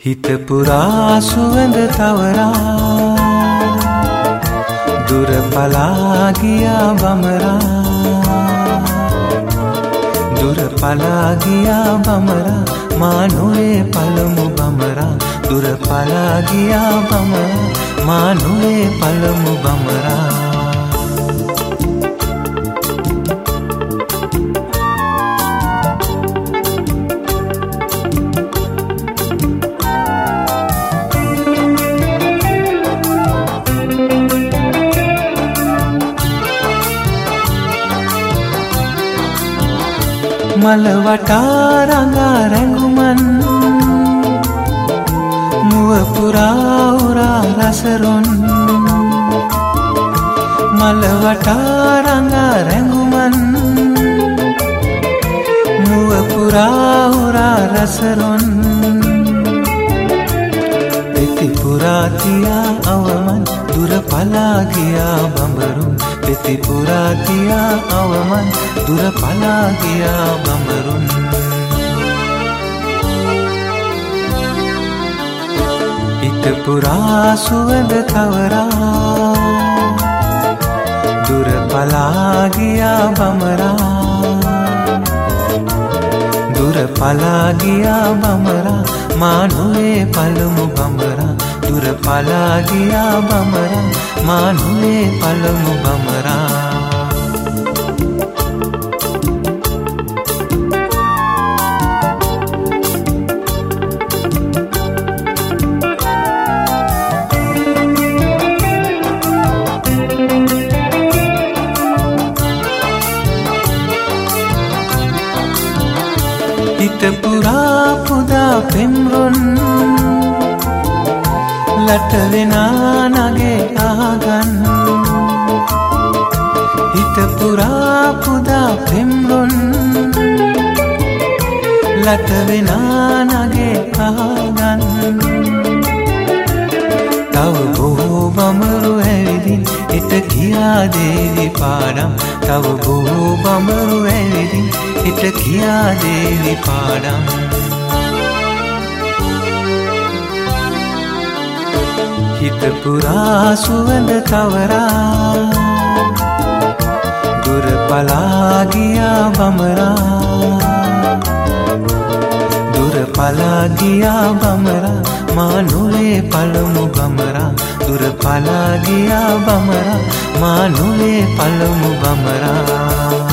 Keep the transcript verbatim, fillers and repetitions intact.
හිත පුරා සුවඳ තවරා දුර පලා ගියා බමරා දුර පලා ගියා බමරා මා නොවේ පළමු බමරා දුර පලා ගියා බමරා මා නොවේ පළමු බමරා මල වටා රඟා රැඟුමන් මුව පුරා උරා රසරොන් මල වටා රඟා රැඟුමන් මුව පුරා උරා රසරොන් පෙති පුරා තියා අවමන් දුර පලා ගියා බඹරුන් පෙති පුරා තියා අවමන් දුර පලා ගියා බඹරුන් හිත පුරා සුවඳ තවරා දුර පලා ගියා බඹරා දුර පලා ගියා බඹරා මා නොවේ පළමු බඹරා දුර පලා ගියා බඹරා මා නොවේ පළමු බඹරා හිත පුරා පුදා පෙම්රොන් ලට වෙනා නගේ ආගන් හිත පුරා පුදා පෙම්රොන් ලට වෙනා නගේ ආගන් තව බොහෝ බඹරු ඇවිදින් හිට කියා දේවි පාඩම් තව බොහෝ බඹරු ඇවිදින් හිට කියා දේවි පාඩම් හිත පුරා සුවඳ තවරා දුර පලා ගියා බමරා දුර පලා ගියා බමරා මා නොවේ පළමු බමරා දුර පලා ගියා බමරා මා නොවේ පළමු බමරා